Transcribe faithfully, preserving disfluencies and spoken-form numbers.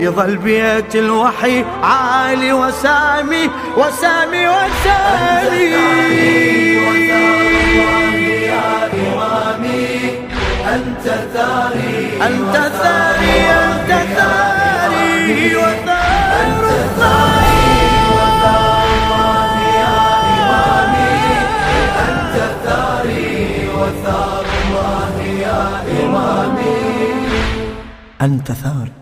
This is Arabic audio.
يظل بيت الوحي عالي وسامي وسامي وسامي. يا إمامي أنت ثاري أنت ثاري أنت ثاري وثار الثاري وثار الله يا إمامي أنت ثاري وثار الله يا إمامي أنت ثاري.